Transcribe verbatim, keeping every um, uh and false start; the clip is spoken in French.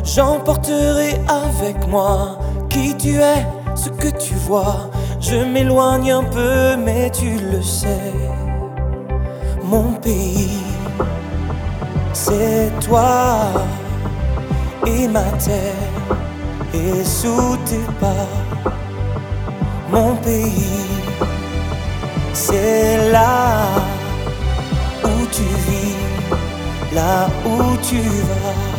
J'emporterai avec moi qui tu es, ce que tu vois. Je m'éloigne un peu, mais tu le sais. Mon pays, c'est toi et ma terre est sous tes pas. Mon pays, c'est là où tu vis, là où tu vas.